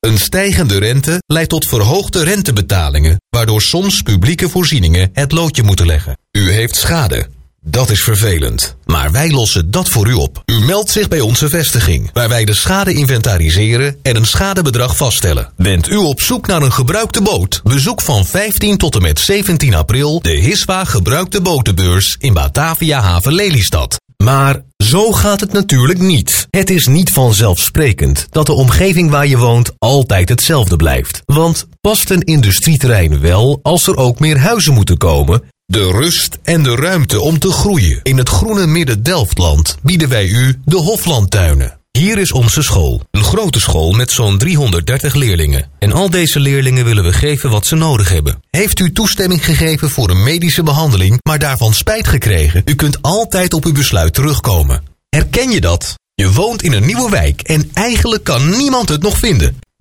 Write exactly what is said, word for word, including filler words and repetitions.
Een stijgende rente leidt tot verhoogde rentebetalingen, waardoor soms publieke voorzieningen het loodje moeten leggen. U heeft schade. Dat is vervelend. Maar wij lossen dat voor u op. U meldt zich bij onze vestiging, waar wij de schade inventariseren en een schadebedrag vaststellen. Bent u op zoek naar een gebruikte boot? Bezoek van vijftien tot en met zeventien april de Hiswa gebruikte botenbeurs in Batavia Haven Lelystad. Maar zo gaat het natuurlijk niet. Het is niet vanzelfsprekend dat de omgeving waar je woont altijd hetzelfde blijft. Want past een industrieterrein wel als er ook meer huizen moeten komen? De rust en de ruimte om te groeien. In het groene Midden-Delftland bieden wij u de Hoflandtuinen. Hier is onze school. Een grote school met zo'n driehonderddertig leerlingen. En al deze leerlingen willen we geven wat ze nodig hebben. Heeft u toestemming gegeven voor een medische behandeling, maar daarvan spijt gekregen? U kunt altijd op uw besluit terugkomen. Herken je dat? Je woont in een nieuwe wijk en eigenlijk kan niemand het nog vinden.